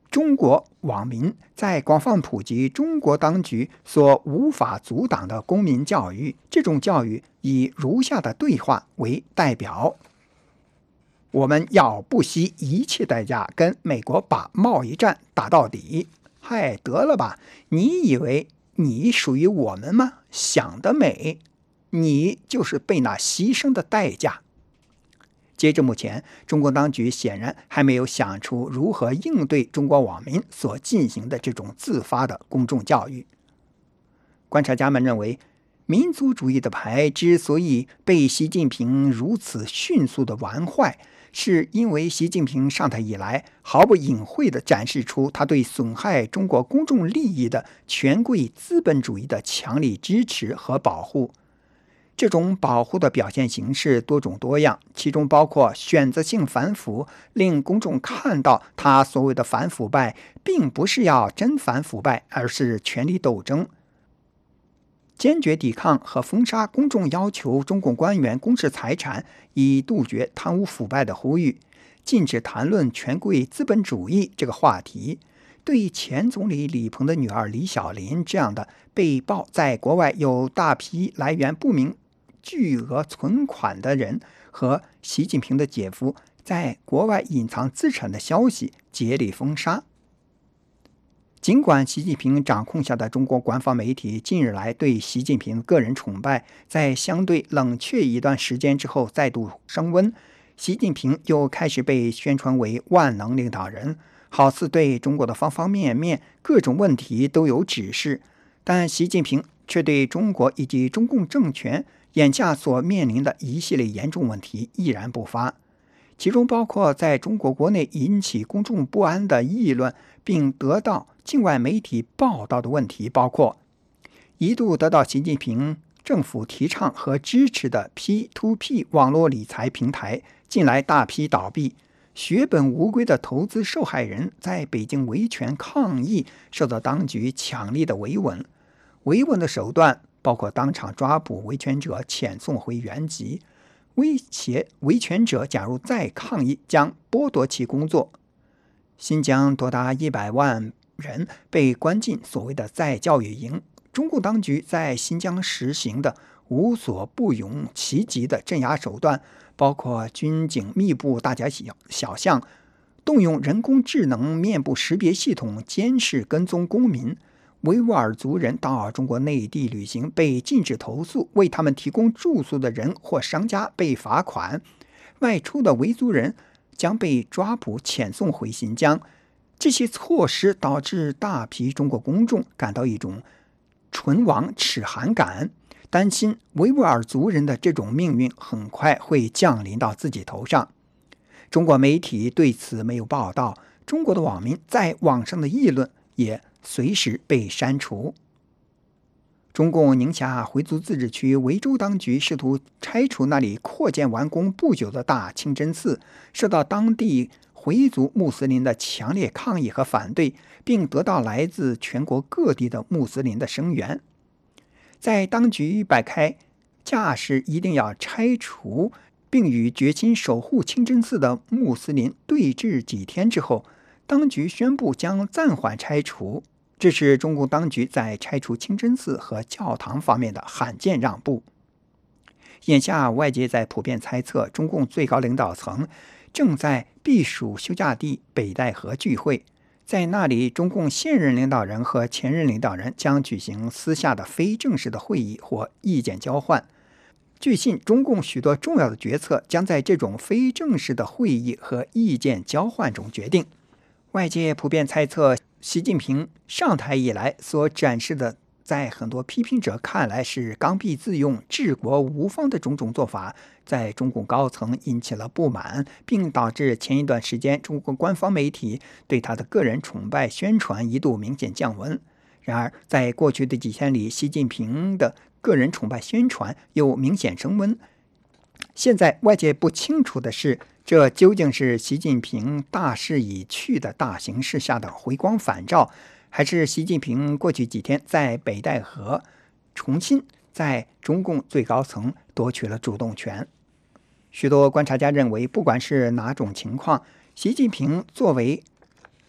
中国网民在广泛普及中国当局所无法阻挡的公民教育。这种教育以如下的对话为代表：我们要不惜一切代价跟美国把贸易战打到底。嗨，得了吧，你以为你属于我们吗？想得美，你就是被那牺牲的代价。截至目前，中国当局显然还没有想出如何应对中国网民所进行的这种自发的公众教育。观察家们认为，民族主义的牌之所以被习近平如此迅速的玩坏，是因为习近平上台以来毫不隐晦地展示出他对损害中国公众利益的权贵资本主义的强力支持和保护。这种保护的表现形式多种多样，其中包括选择性反腐，令公众看到他所谓的反腐败并不是要真反腐败，而是权力斗争。坚决抵抗和封杀公众要求中共官员公示财产以杜绝贪污腐败的呼吁，禁止谈论权贵资本主义这个话题，对前总理李鹏的女儿李小琳这样的被曝在国外有大批来源不明巨额存款的人和习近平的姐夫在国外隐藏资产的消息竭力封杀。尽管习近平掌控下的中国官方媒体近日来对习近平个人崇拜在相对冷却一段时间之后再度升温，习近平又开始被宣传为万能领导人，好似对中国的方方面面各种问题都有指示，但习近平却对中国以及中共政权眼下所面临的一系列严重问题毅然不发，其中包括在中国国内引起公众不安的议论并得到境外媒体报道的问题，包括一度得到习近平政府提倡和支持的 P2P 网络理财平台近来大批倒闭，血本无归的投资受害人在北京维权抗议受到当局强力的维稳。维稳的手段包括当场抓捕维权者遣送回原籍，威胁维权者假如再抗议将剥夺其工作。新疆多达100万人被关进所谓的再教育营，中共当局在新疆实行的无所不用其极的镇压手段，包括军警密布大街小巷，动用人工智能面部识别系统监视跟踪公民。维吾尔族人到中国内地旅行被禁止投诉，为他们提供住宿的人或商家被罚款，外出的维族人将被抓捕遣送回新疆。这些措施导致大批中国公众感到一种唇亡齿寒感，担心维吾尔族人的这种命运很快会降临到自己头上。中国媒体对此没有报道，中国的网民在网上的议论也随时被删除。中共宁夏回族自治区维州当局试图拆除那里扩建完工不久的大清真寺，受到当地回族穆斯林的强烈抗议和反对，并得到来自全国各地的穆斯林的声援。在当局摆开架势一定要拆除并与决心守护清真寺的穆斯林对峙几天之后，当局宣布将暂缓拆除，这是中共当局在拆除清真寺和教堂方面的罕见让步。眼下外界在普遍猜测，中共最高领导层正在避暑休假地北戴河聚会，在那里中共现任领导人和前任领导人将举行私下的非正式的会议或意见交换。据信中共许多重要的决策将在这种非正式的会议和意见交换中决定。外界普遍猜测，习近平上台以来所展示的，在很多批评者看来是刚愎自用、治国无方的种种做法，在中共高层引起了不满，并导致前一段时间中国官方媒体对他的个人崇拜宣传一度明显降温。然而，在过去的几天里，习近平的个人崇拜宣传又明显升温。现在外界不清楚的是，这究竟是习近平大势已去的大形势下的回光返照，还是习近平过去几天在北戴河重新在中共最高层夺取了主动权？许多观察家认为，不管是哪种情况，习近平作为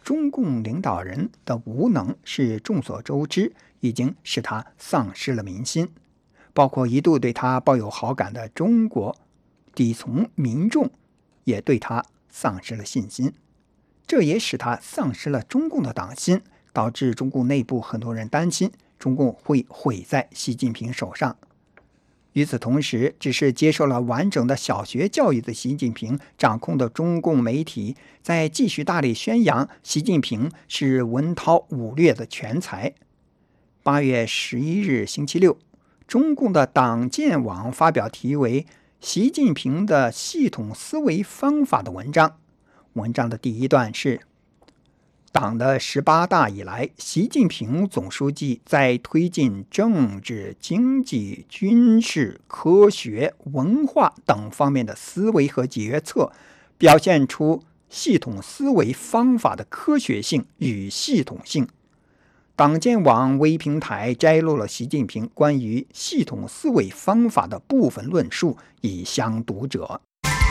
中共领导人的无能是众所周知，已经使他丧失了民心，包括一度对他抱有好感的中国底层民众也对他丧失了信心，这也使他丧失了中共的党心，导致中共内部很多人担心中共会毁在习近平手上。与此同时，只是接受了完整的小学教育的习近平掌控的中共媒体，在继续大力宣扬习近平是文韬武略的全才。8月11日星期六，中共的党建网发表题为《习近平的系统思维方法》的文章。文章的第一段是：党的18大以来，习近平总书记在推进政治、经济、军事、科学、文化等方面的思维和决策，表现出系统思维方法的科学性与系统性。党建网微平台摘录了习近平关于系统思维方法的部分论述，以相读者。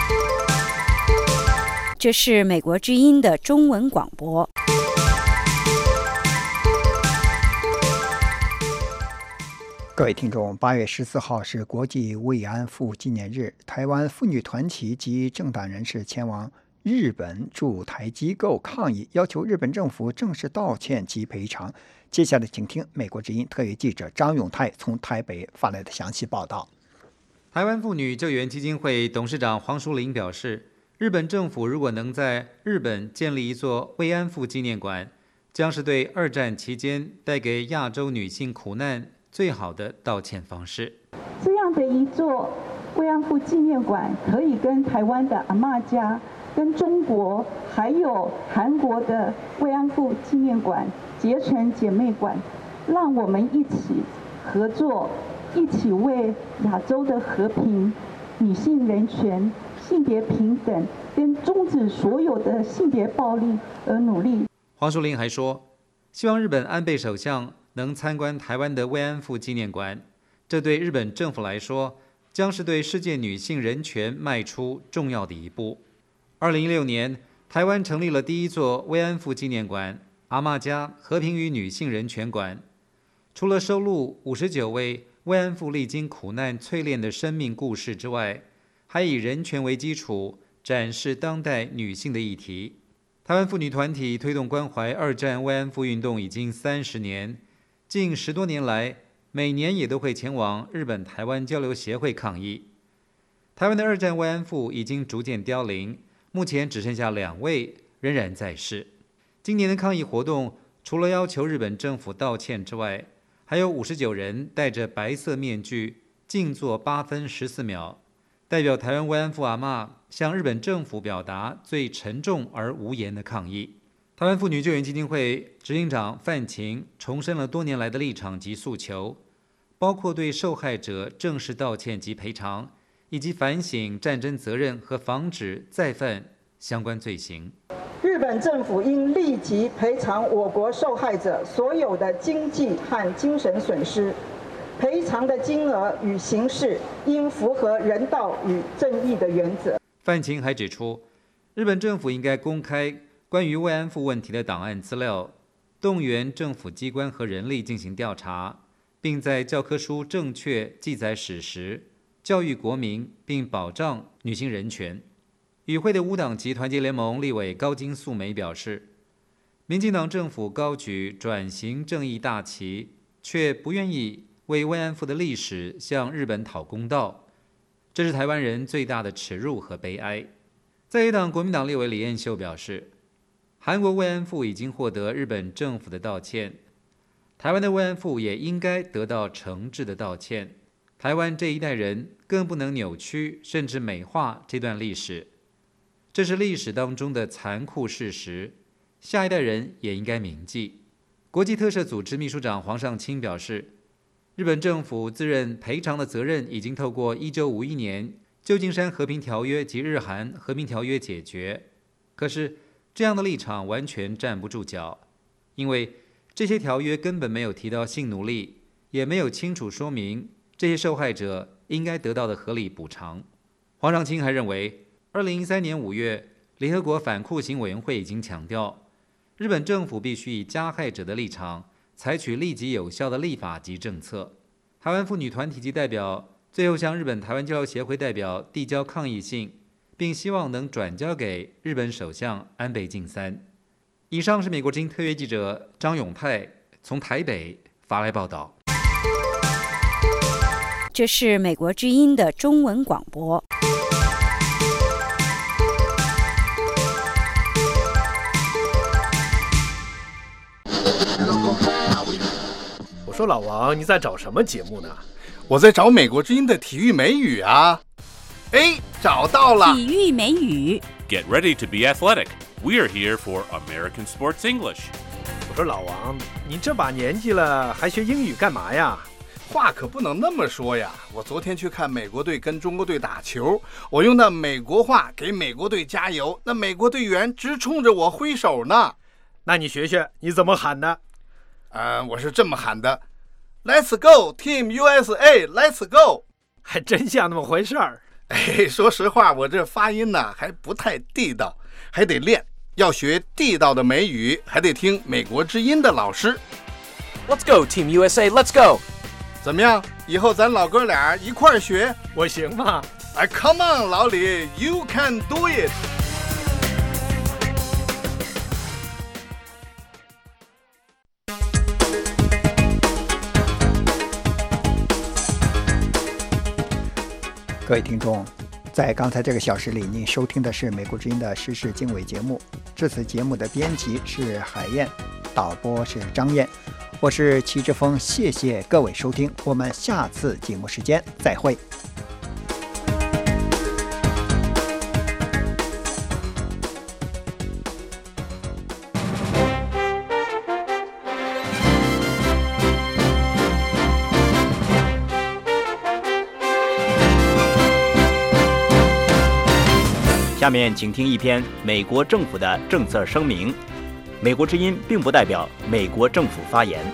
这是美国之音的中文广播。 各位听众，8月14号是国际慰安妇纪念日，台湾妇女团体及政党人士前往日本驻台机构抗议，要求日本政府正式道歉及赔偿。接下来请听美国之音特约记者张永泰从台北发来的详细报道。 台湾妇女救援基金会董事长黄淑玲表示，日本政府如果能在日本建立一座慰安妇纪念馆，将是对二战期间带给亚洲女性苦难最好的道歉方式。 这样的一座慰安妇纪念馆，可以跟台湾的阿嬷家、跟中国还有韩国的慰安妇纪念馆结成姐妹馆，让我们一起合作，一起为亚洲的和平、女性人权、性别平等跟终止所有的性别暴力而努力。 黄淑玲还说，希望日本安倍首相能参观台湾的慰安妇纪念馆，这对日本政府来说将是对世界女性人权迈出重要的一步。2016年，台湾成立了第一座慰安妇纪念馆——阿嬷家和平与女性人权馆。除了收录59位慰安妇历经苦难淬炼的生命故事之外，还以人权为基础，展示当代女性的议题。台湾妇女团体推动关怀二战慰安妇运动已经30年，近10多年来，每年也都会前往日本台湾交流协会抗议。台湾的二战慰安妇已经逐渐凋零，目前只剩下2位仍然在世。今年的抗议活动，除了要求日本政府道歉之外，还有59人戴着白色面具，静坐8分14秒，代表台湾慰安妇阿嬷向日本政府表达最沉重而无言的抗议。台湾妇女救援基金会执行长范晴重申了多年来的立场及诉求，包括对受害者正式道歉及赔偿，以及反省战争责任和防止再犯相关罪行。 日本政府应立即赔偿我国受害者所有的经济和精神损失，赔偿的金额与形式应符合人道与正义的原则。 范晴还指出，日本政府应该公开关于慰安妇问题的档案资料，动员政府机关和人力进行调查，并在教科书正确记载史实，教育国民并保障女性人权。与会的无党籍团结联盟立委高金素梅表示，民进党政府高举转型正义大旗，却不愿意为慰安妇的历史向日本讨公道，这是台湾人最大的耻辱和悲哀。在野党国民党立委李彦秀表示，韩国慰安妇已经获得日本政府的道歉，台湾的慰安妇也应该得到诚挚的道歉。台湾这一代人更不能扭曲甚至美化这段历史，这是历史当中的残酷事实，下一代人也应该铭记。国际特赦组织秘书长黄尚清表示，日本政府自认赔偿的责任已经透过1951年旧金山和平条约及日韩和平条约解决，可是这样的立场完全站不住脚，因为这些条约根本没有提到性奴隶，也没有清楚说明这些受害者应该得到的合理补偿。黄尚清还认为，2013年5月，联合国反酷刑委员会已经强调， 日本政府必须以加害者的立场，采取立即有效的立法及政策。台湾妇女团体及代表最后向日本台湾交流协会代表递交抗议信，并希望能转交给日本首相安倍晋三。以上是美国之音特约记者张永泰从台北发来报道。 这是美国之音的中文广播。 我说老王，你在找什么节目呢？ 我在找美国之音的体育美语啊。哎，找到了！ 体育美语。 Get ready to be athletic. We're here for American Sports English. 我说老王，你这把年纪了，还学英语干嘛呀？ 话可不能那么说呀！我昨天去看美国队跟中国队打球，我用那美国话给美国队加油，那美国队员直冲着我挥手呢。 那你学学，你怎么喊的？ 我是这么喊的 ：Let's go, Team USA, Let's go！ 还真像那么回事儿。 哎，说实话，我这发音呢还不太地道，还得练。要学地道的美语，还得听美国之音的老师。 Let's go, Team USA, Let's go！ 怎么样？以后咱老哥俩一块儿学， 我行吗？ 哎 ，Come on， 老李 ，You can do it！ 各位听众，在刚才这个小时里，您收听的是美国之音的时事经纬节目。这次节目的编辑是海燕，导播是张燕，我是齐志峰，谢谢各位收听，我们下次节目时间再会。 下面请听一篇美国政府的政策声明。美国之音并不代表美国政府发言。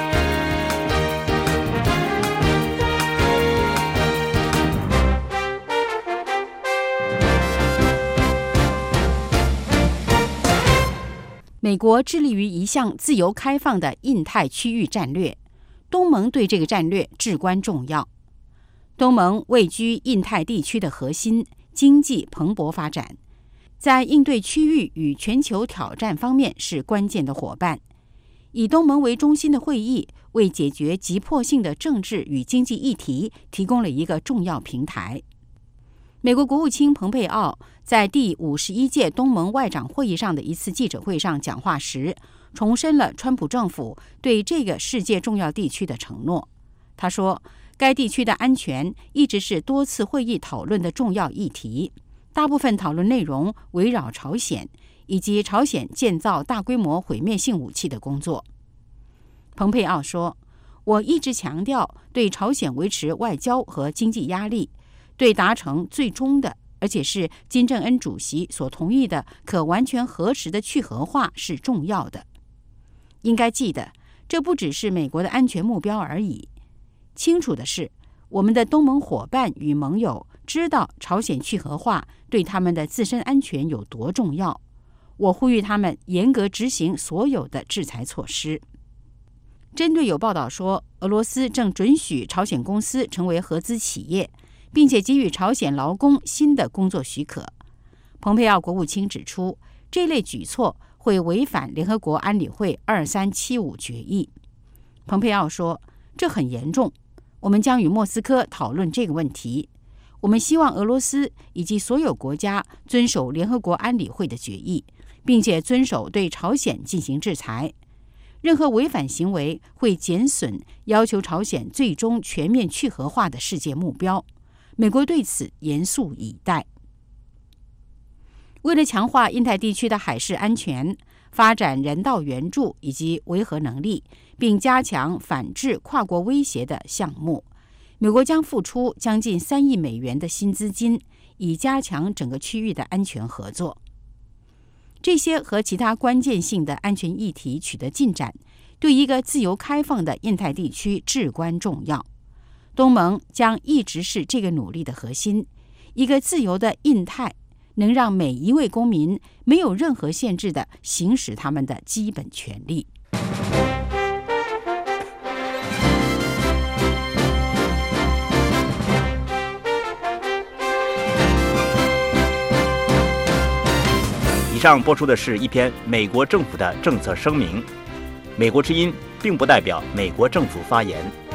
美国致力于一项自由开放的印太区域战略，东盟对这个战略至关重要。东盟位居印太地区的核心，经济蓬勃发展，在应对区域与全球挑战方面是关键的伙伴。以东盟为中心的会议，为解决急迫性的政治与经济议题提供了一个重要平台。美国国务卿蓬佩奥在第51届东盟外长会议上的一次记者会上讲话时，重申了川普政府对这个世界重要地区的承诺。他说，该地区的安全一直是多次会议讨论的重要议题，大部分讨论内容围绕朝鲜以及朝鲜建造大规模毁灭性武器的工作。蓬佩奥说，我一直强调对朝鲜维持外交和经济压力，对达成最终的，而且是金正恩主席所同意的可完全核实的去核化是重要的。应该记得，这不只是美国的安全目标而已。清楚的是，我们的东盟伙伴与盟友知道朝鲜去核化对他们的自身安全有多重要。我呼吁他们严格执行所有的制裁措施。针对有报道说，俄罗斯正准许朝鲜公司成为合资企业，并且给予朝鲜劳工新的工作许可，蓬佩奥国务卿指出，这类举措会违反联合国安理会2375决议。蓬佩奥说，这很严重，我们将与莫斯科讨论这个问题。我们希望俄罗斯以及所有国家遵守联合国安理会的决议，并且遵守对朝鲜进行制裁。任何违反行为会减损要求朝鲜最终全面去核化的世界目标。美国对此严肃以待。为了强化印太地区的海事安全，发展人道援助以及维和能力，并加强反制跨国威胁的项目，美国将付出将近3亿美元的新资金，以加强整个区域的安全合作。这些和其他关键性的安全议题取得进展，对一个自由开放的印太地区至关重要。东盟将一直是这个努力的核心。一个自由的印太能让每一位公民没有任何限制地行使他们的基本权利。 以上播出的是一篇美国政府的政策声明。美国之音并不代表美国政府发言。